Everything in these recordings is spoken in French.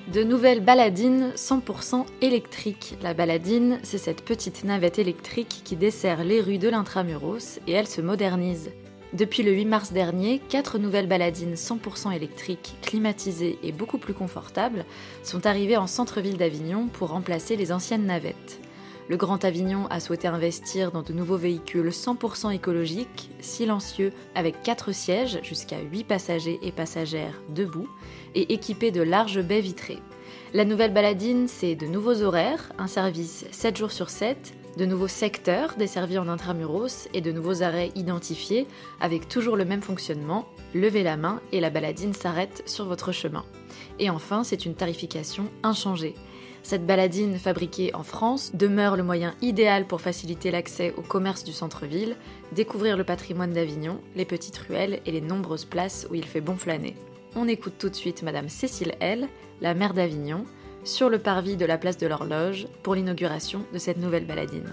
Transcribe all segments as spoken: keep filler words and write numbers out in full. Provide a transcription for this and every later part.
De nouvelles baladines cent pour cent électriques. La baladine, c'est cette petite navette électrique qui dessert les rues de l'Intramuros et elle se modernise. Depuis le huit mars dernier, quatre nouvelles baladines cent pour cent électriques, climatisées et beaucoup plus confortables, sont arrivées en centre-ville d'Avignon pour remplacer les anciennes navettes. Le Grand Avignon a souhaité investir dans de nouveaux véhicules cent pour cent écologiques, silencieux, avec quatre sièges, jusqu'à huit passagers et passagères debout, et équipés de larges baies vitrées. La nouvelle baladine, c'est de nouveaux horaires, un service sept jours sur sept, de nouveaux secteurs desservis en intramuros et de nouveaux arrêts identifiés, avec toujours le même fonctionnement, levez la main et la baladine s'arrête sur votre chemin. Et enfin, c'est une tarification inchangée. Cette baladine, fabriquée en France, demeure le moyen idéal pour faciliter l'accès au commerce du centre-ville, découvrir le patrimoine d'Avignon, les petites ruelles et les nombreuses places où il fait bon flâner. On écoute tout de suite Madame Cécile L, la maire d'Avignon, sur le parvis de la place de l'Horloge pour l'inauguration de cette nouvelle baladine.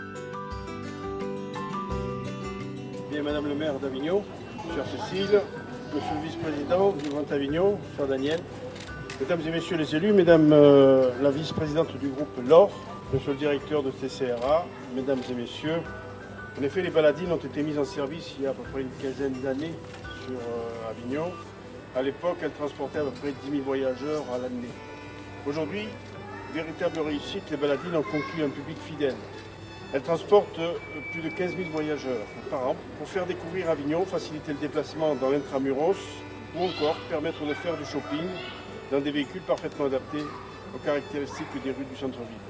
Bien, Madame le maire d'Avignon, chère Cécile, Monsieur le vice-président du Grand Avignon, cher Daniel, Mesdames et Messieurs les élus, Mesdames euh, la vice-présidente du groupe L O R, Monsieur le directeur de T C R A, Mesdames et Messieurs, en effet les baladines ont été mises en service il y a à peu près une quinzaine d'années sur euh, Avignon. À l'époque, elles transportaient à peu près dix mille voyageurs à l'année. Aujourd'hui, véritable réussite, les baladines ont conquis un public fidèle. Elles transportent plus de quinze mille voyageurs par an pour faire découvrir Avignon, faciliter le déplacement dans l'intramuros ou encore permettre de faire du shopping dans des véhicules parfaitement adaptés aux caractéristiques des rues du centre-ville.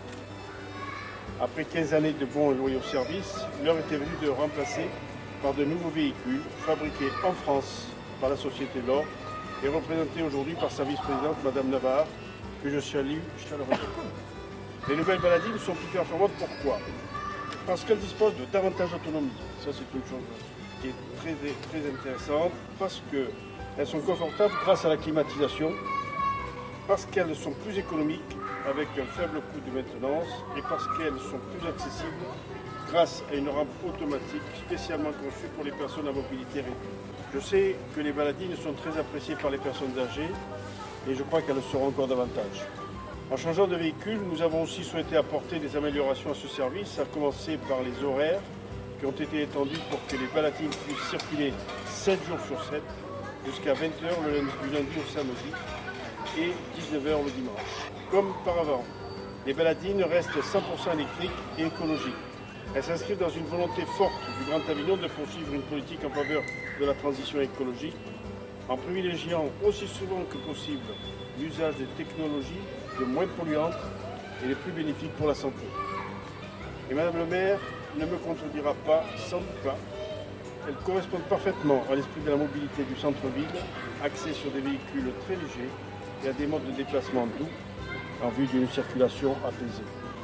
Après quinze années de bons et loyaux services, l'heure était venue de remplacer par de nouveaux véhicules fabriqués en France par la société L O R et représentés aujourd'hui par sa vice-présidente, Madame Navarre, que je salue chaleureusement. Les nouvelles baladines sont plus performantes, pourquoi? Parce qu'elles disposent de davantage d'autonomie. Ça, c'est une chose qui est très, très intéressante, parce qu'elles sont confortables grâce à la climatisation, parce qu'elles sont plus économiques avec un faible coût de maintenance et parce qu'elles sont plus accessibles grâce à une rampe automatique spécialement conçue pour les personnes à mobilité réduite. Je sais que les baladines sont très appréciées par les personnes âgées et je crois qu'elles le seront encore davantage. En changeant de véhicule, nous avons aussi souhaité apporter des améliorations à ce service, à commencer par les horaires qui ont été étendus pour que les baladines puissent circuler sept jours sur sept jusqu'à vingt heures le lundi, du lundi au samedi et dix-neuf heures le dimanche. Comme par avant, les baladines restent cent pour cent électriques et écologiques. Elles s'inscrivent dans une volonté forte du Grand Avignon de poursuivre une politique en faveur de la transition écologique, en privilégiant aussi souvent que possible l'usage des technologies les moins polluantes et les plus bénéfiques pour la santé. Et Madame le maire ne me contredira pas, sans doute pas. Elles correspondent parfaitement à l'esprit de la mobilité du centre-ville, axée sur des véhicules très légers et à des modes de déplacement doux, en vue d'une circulation apaisée.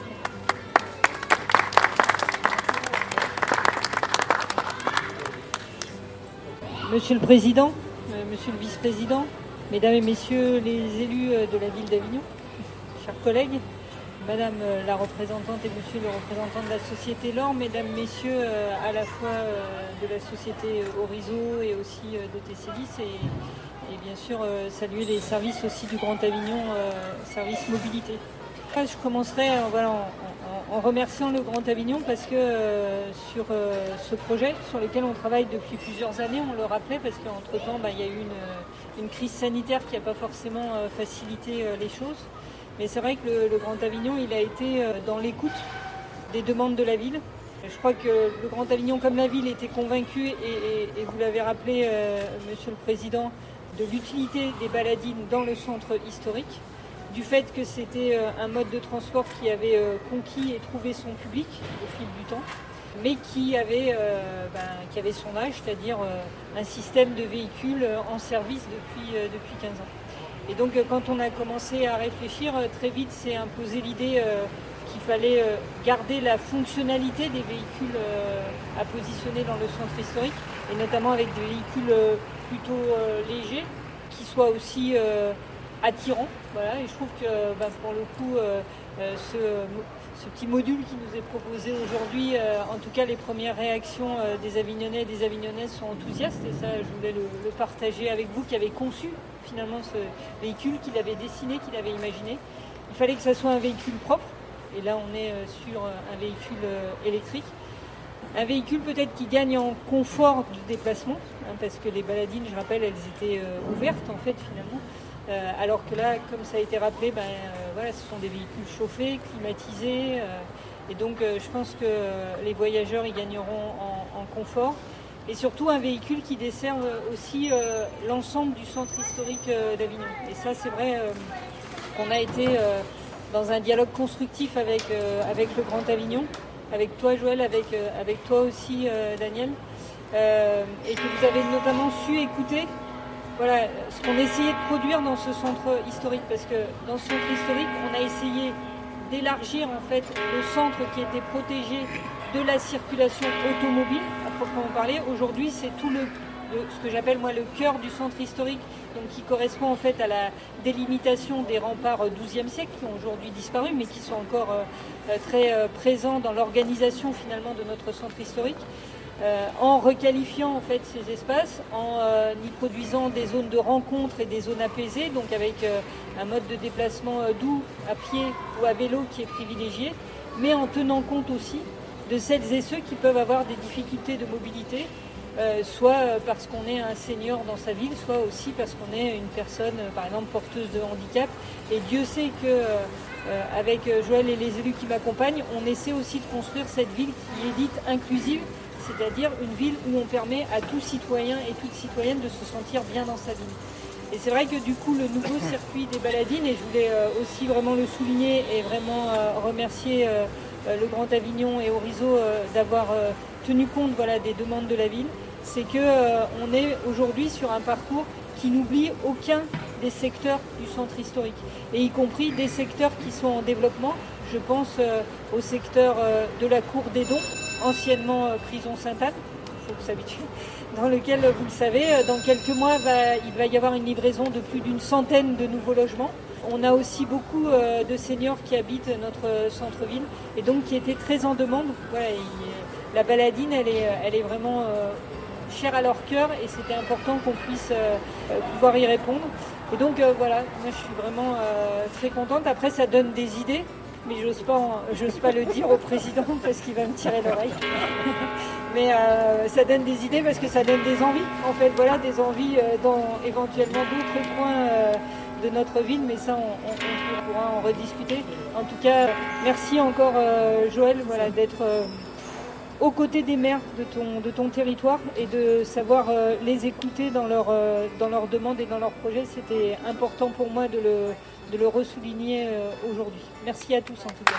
Monsieur le Président, euh, Monsieur le Vice-président, Mesdames et Messieurs les élus de la ville d'Avignon, chers collègues, Madame la représentante et Monsieur le représentant de la société L O R, Mesdames, Messieurs euh, à la fois euh, de la société Orizo et aussi euh, de Tessélis et, et bien sûr euh, saluer les services aussi du Grand Avignon, euh, service mobilité. Je commencerai euh, voilà, en, en, en remerciant le Grand Avignon parce que euh, sur euh, ce projet sur lequel on travaille depuis plusieurs années, on le rappelait parce qu'entre-temps bah, il y a eu une, une crise sanitaire qui n'a pas forcément euh, facilité euh, les choses. Mais c'est vrai que le, le Grand Avignon il a été euh, dans l'écoute des demandes de la ville. Je crois que le Grand Avignon comme la ville était convaincu et, et, et vous l'avez rappelé euh, Monsieur le Président, de l'utilité des baladines dans le centre historique, du fait que c'était un mode de transport qui avait conquis et trouvé son public au fil du temps, mais qui avait, euh, ben, qui avait son âge, c'est-à-dire euh, un système de véhicules en service depuis, euh, depuis quinze ans. Et donc quand on a commencé à réfléchir, très vite s'est imposée l'idée euh, qu'il fallait euh, garder la fonctionnalité des véhicules euh, à positionner dans le centre historique, et notamment avec des véhicules euh, plutôt euh, légers, qui soient aussi euh, attirant, voilà, et je trouve que bah, pour le coup, euh, ce, ce petit module qui nous est proposé aujourd'hui. Euh, en tout cas, les premières réactions euh, des Avignonnais et des Avignonnaises sont enthousiastes et ça, je voulais le, le partager avec vous qui avez conçu finalement ce véhicule, qu'il avait dessiné, qu'il avait imaginé. Il fallait que ça soit un véhicule propre et là on est euh, sur un véhicule euh, électrique. Un véhicule peut-être qui gagne en confort du déplacement, hein, parce que les baladines, je rappelle, elles étaient euh, ouvertes en fait finalement. Euh, alors que là, comme ça a été rappelé, ben, euh, voilà, ce sont des véhicules chauffés, climatisés. Euh, et donc euh, je pense que euh, les voyageurs y gagneront en, en confort. Et surtout un véhicule qui dessert aussi euh, l'ensemble du centre historique euh, d'Avignon. Et ça, c'est vrai euh, qu'on a été euh, dans un dialogue constructif avec, euh, avec le Grand Avignon, avec toi Joël, avec, euh, avec toi aussi euh, Daniel, euh, et que vous avez notamment su écouter voilà, ce qu'on essayait de produire dans ce centre historique. Parce que dans ce centre historique, on a essayé d'élargir en fait le centre qui était protégé de la circulation automobile, à proprement parler. Aujourd'hui, c'est tout le, le ce que j'appelle moi le cœur du centre historique, donc qui correspond en fait à la délimitation des remparts douzième siècle qui ont aujourd'hui disparu, mais qui sont encore euh, très euh, présents dans l'organisation finalement de notre centre historique. Euh, en requalifiant en fait ces espaces, en euh, y produisant des zones de rencontre et des zones apaisées, donc avec euh, un mode de déplacement euh, doux à pied ou à vélo qui est privilégié, mais en tenant compte aussi de celles et ceux qui peuvent avoir des difficultés de mobilité, euh, soit parce qu'on est un senior dans sa ville, soit aussi parce qu'on est une personne, euh, par exemple, porteuse de handicap. Et Dieu sait que euh, avec Joël et les élus qui m'accompagnent, on essaie aussi de construire cette ville qui est dite inclusive, c'est-à-dire une ville où on permet à tout citoyen et toute citoyenne de se sentir bien dans sa ville. Et c'est vrai que du coup, le nouveau circuit des baladines, et je voulais euh, aussi vraiment le souligner et vraiment euh, remercier euh, euh, le Grand Avignon et Orizo euh, d'avoir euh, tenu compte voilà, des demandes de la ville, c'est qu'on euh, est aujourd'hui sur un parcours qui n'oublie aucun des secteurs du centre historique, et y compris des secteurs qui sont en développement. Je pense euh, au secteur euh, de la Cour des Dons, anciennement euh, prison Sainte-Anne, il faut s'habituer, dans lequel, vous le savez, dans quelques mois, va, il va y avoir une livraison de plus d'une centaine de nouveaux logements. On a aussi beaucoup euh, de seniors qui habitent notre centre-ville et donc qui étaient très en demande. Voilà, et, la baladine, elle est, elle est vraiment euh, chère à leur cœur et c'était important qu'on puisse euh, pouvoir y répondre. Et donc euh, voilà, moi je suis vraiment euh, très contente. Après, ça donne des idées. Mais j'ose pas, j'ose pas le dire au président parce qu'il va me tirer l'oreille. Mais euh, ça donne des idées parce que ça donne des envies. En fait, voilà, des envies euh, dans éventuellement d'autres coins euh, de notre ville. Mais ça, on, on, on pourra en rediscuter. En tout cas, merci encore euh, Joël, voilà, d'être euh, aux côtés des maires de ton, de ton territoire et de savoir euh, les écouter dans, leur, euh, dans leurs demandes et dans leurs projets. C'était important pour moi de le de le ressouligner euh, aujourd'hui. Merci à tous en tout cas.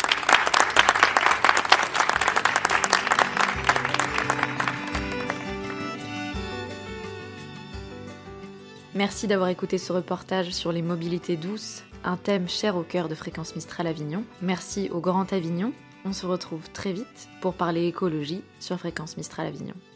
Merci d'avoir écouté ce reportage sur les mobilités douces, un thème cher au cœur de Fréquence Mistral Avignon. Merci au Grand Avignon. On se retrouve très vite pour parler écologie sur Fréquence Mistral Avignon.